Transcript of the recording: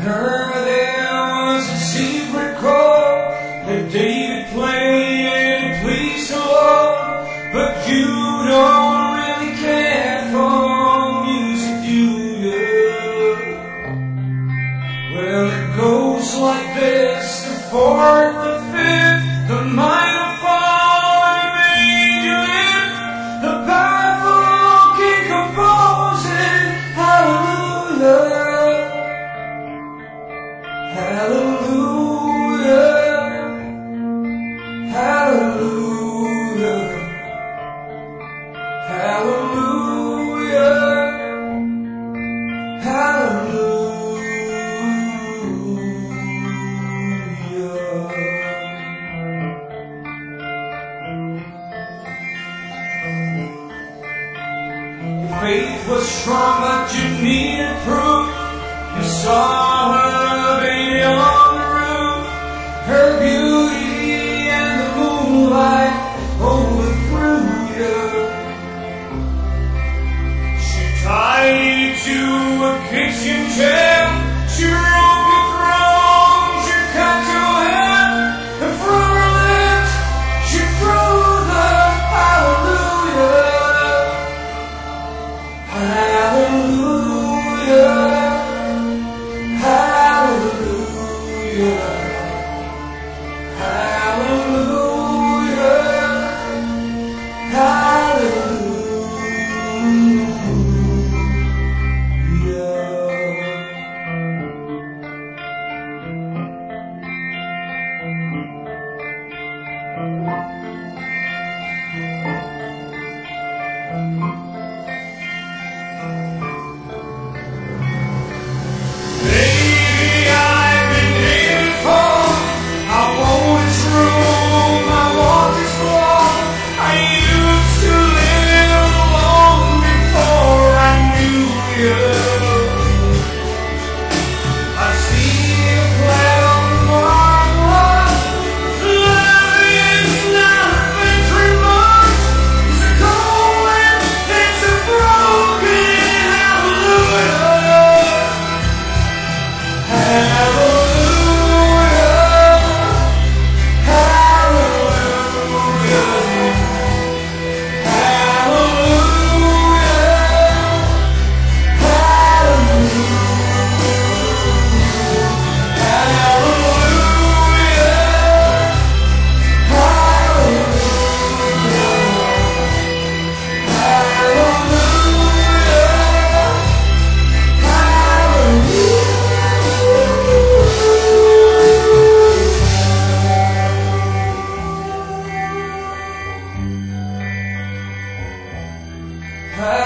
heard there was a secret chord that David played and it pleased so well, but you don't really care for music, do you? Well, it goes like this: the fourth, the fifth, the minor fall, and the major lift, the powerful king composing. Hallelujah. Hallelujah, hallelujah, hallelujah, hallelujah. Your faith was strong, but you needed proof. You saw her baby on the roof, her beauty and the moonlight overthrew you. She tied you to a kitchen chair, she broke your throne, she cut your hair, and from her lips she threw the hallelujah. Hallelujah. Hallelujah, hallelujah, hallelujah.